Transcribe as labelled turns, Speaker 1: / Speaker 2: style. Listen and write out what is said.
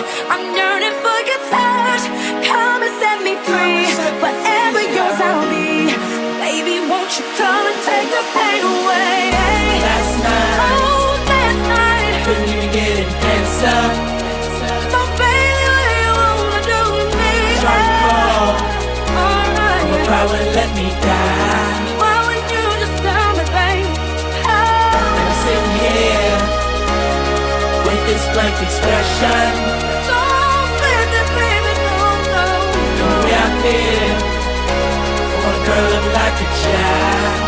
Speaker 1: I'm yearning for your touch. Come and set me free. Forever yours I'll be. Baby, won't you come and take this pain away?
Speaker 2: Last night,
Speaker 1: oh, last night,
Speaker 2: couldn't even get an answer.
Speaker 1: So baby, what do you wanna do with me?
Speaker 2: Try to call,
Speaker 1: Alright,
Speaker 2: but power let me die.
Speaker 1: why wouldn't you just tell me, baby?
Speaker 2: And I'm sitting here with this blank expression.
Speaker 1: Don't flip it, baby, no.
Speaker 2: The way I feel, I want a girl look like a child.